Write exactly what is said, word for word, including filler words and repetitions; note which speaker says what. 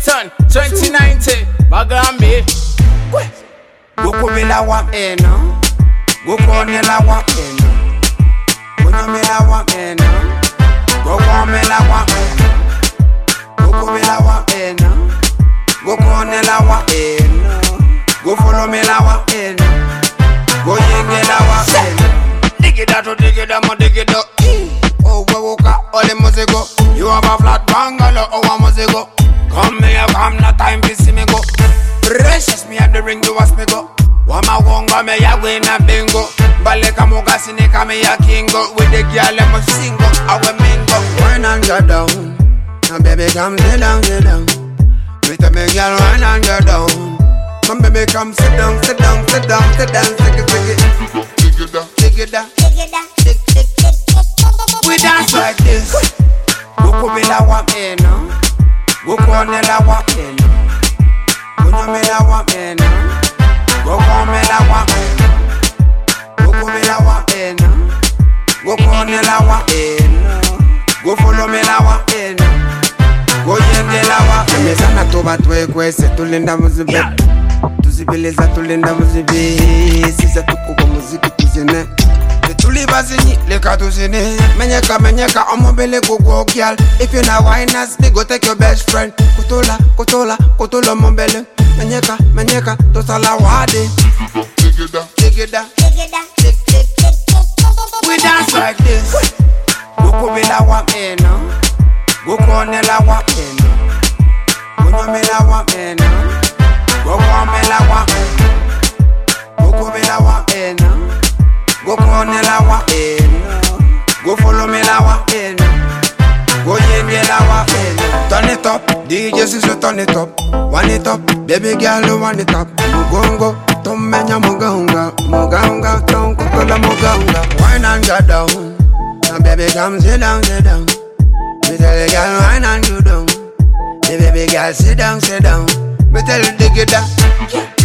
Speaker 1: Kingston, twenty ninety, Bagambi.
Speaker 2: Goko Milawa, eh no. Goko Milawa, eh no. Goko Milawa, eh no. Goko Milawa, eh no. Goko Milawa, eh no. Goko Milawa, eh no. Go follow Milawa, eh no. Go Yengelawa, eh no. Dig it out, dig it out, dig it out. Oh, Woka, all the musico. You have a flat bungalow, oh, a musico. Come here, come, no time to see me go. Precious me at the ring, you ask me go. Wama wonga me ya wina bingo. Bale kamuga sine kame ya kingo. With the girl I'm a single, I will mingo. Wine and get down. Now baby come sit down, sit down. With a big girl, wine and get down. Come baby come sit down, sit down, sit down, sit down, take it, take it. Take it down, take it down, take it down, take, take, take. We dance like this. Goko Milawa, eh no. Goko Milawa, eh no. Goko Milawa, eh no. Goko Milawa, eh no. Goko Milawa, eh no. Goko Milawa, eh no. Go follow Milawa, eh no. Go Yengelawa. Mesana toba twe kwese tulinda muzibe. Tuzibeleza tulinda muzibe. Sisa tukuko muziki tuzene. Tuli bazini, leka tuzini. Menyeka, menyeka, omobele go go girl. If you na wine us, they go take your best friend. Kotola, kotola, kotola mombele. Menyeka, menyeka, tosala wade. Take it down, take it down, take it down, take, take, take, take. We dance like this. Goko Milawa, eh no. Goko Milawa, eh no. Goko Milawa, eh no. Goko Milawa, eh no. Goko Milawa, eh no. Go on Milawa, eh no. Go follow Milawa, eh no. Go Yengelawa, eh no. Turn it up, D J Siso turn it up. One it up, baby girl you want it up. Mugongo, tumenya mugonga. Mugonga, tonko tola mugonga. Wine and get down. Now baby come sit down, sit down. Me tell the girl wine and you down. The baby girl sit down, sit down. Me tell you dig it down.